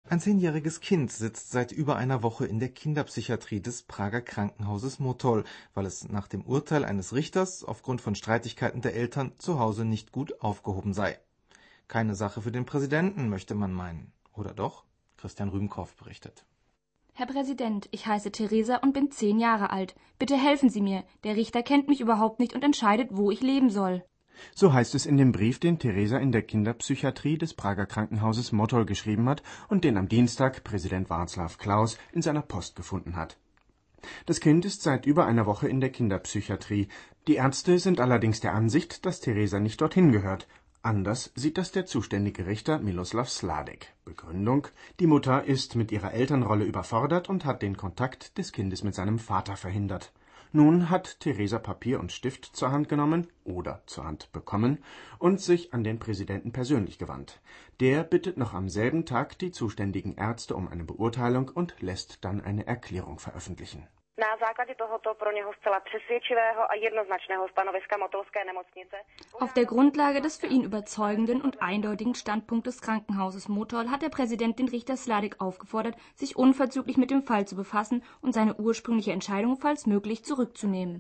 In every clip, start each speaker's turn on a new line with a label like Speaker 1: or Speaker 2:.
Speaker 1: Ein 10-jähriges Kind sitzt seit über einer Woche in der Kinderpsychiatrie des Prager Krankenhauses Motol, weil es nach dem Urteil eines Richters aufgrund von Streitigkeiten der Eltern zu Hause nicht gut aufgehoben sei. Keine Sache für den Präsidenten, möchte man meinen. Oder doch? Christian Rühmkorff berichtet.
Speaker 2: Herr Präsident, ich heiße Theresa und bin 10 Jahre alt. Bitte helfen Sie mir. Der Richter kennt mich überhaupt nicht und entscheidet, wo ich leben soll.
Speaker 3: So heißt es in dem Brief, den Theresa in der Kinderpsychiatrie des Prager Krankenhauses Motol geschrieben hat und den am Dienstag Präsident Václav Klaus in seiner Post gefunden hat. Das Kind ist seit über einer Woche in der Kinderpsychiatrie. Die Ärzte sind allerdings der Ansicht, dass Theresa nicht dorthin gehört. Anders sieht das der zuständige Richter Miloslav Sladek. Begründung: Die Mutter ist mit ihrer Elternrolle überfordert und hat den Kontakt des Kindes mit seinem Vater verhindert. Nun hat Theresa Papier und Stift zur Hand genommen oder zur Hand bekommen und sich an den Präsidenten persönlich gewandt. Der bittet noch am selben Tag die zuständigen Ärzte um eine Beurteilung und lässt dann eine Erklärung veröffentlichen.
Speaker 4: Na základě tohoto pro něho zcela přesvědčivého a jednoznačného stanoviska Motolské nemocnice.
Speaker 2: Auf der Grundlage des für ihn überzeugenden und eindeutigen Standpunktes des Krankenhauses Motol hat der Präsident den Richter Sladek aufgefordert, sich unverzüglich mit dem Fall zu befassen und seine ursprüngliche Entscheidung falls möglich zurückzunehmen.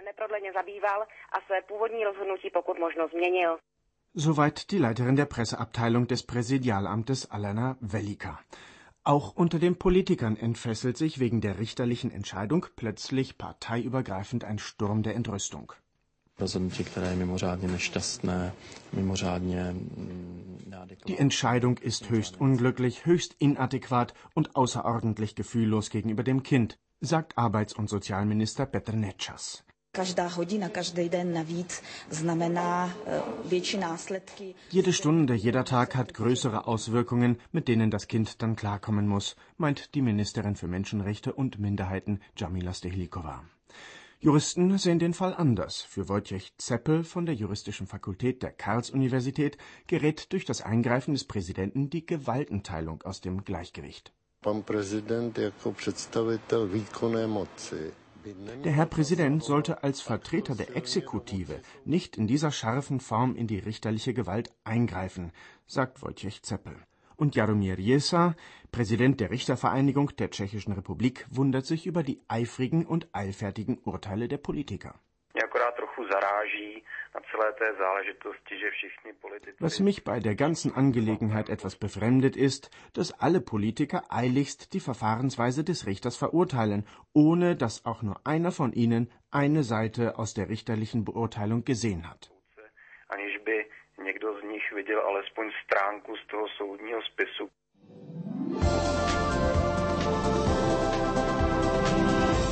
Speaker 3: Soweit die Leiterin der Presseabteilung des Präsidialamtes Alena Velika. Auch unter den Politikern entfesselt sich wegen der richterlichen Entscheidung plötzlich parteiübergreifend ein Sturm der Entrüstung. Die Entscheidung ist höchst unglücklich, höchst inadäquat und außerordentlich gefühllos gegenüber dem Kind, sagt Arbeits- und Sozialminister Petr Nečas. Jede Stunde, jeder Tag hat größere Auswirkungen, mit denen das Kind dann klarkommen muss, meint die Ministerin für Menschenrechte und Minderheiten Džamila Stehlikova. Juristen sehen den Fall anders. Für Wojciech Zeppel von der Juristischen Fakultät der Karls-Universität gerät durch das Eingreifen des Präsidenten die Gewaltenteilung aus dem Gleichgewicht. Der Herr Präsident sollte als Vertreter der Exekutive nicht in dieser scharfen Form in die richterliche Gewalt eingreifen, sagt Wojciech Zeppel. Und Jaromír Jesar, Präsident der Richtervereinigung der Tschechischen Republik, wundert sich über die eifrigen und eilfertigen Urteile der Politiker. Was mich bei der ganzen Angelegenheit etwas befremdet ist, dass alle Politiker eiligst die Verfahrensweise des Richters verurteilen, ohne dass auch nur einer von ihnen eine Seite aus der richterlichen Beurteilung gesehen hat.
Speaker 5: Aniž by někdo z nich viděl alespoň stránku z toho soudního spisu.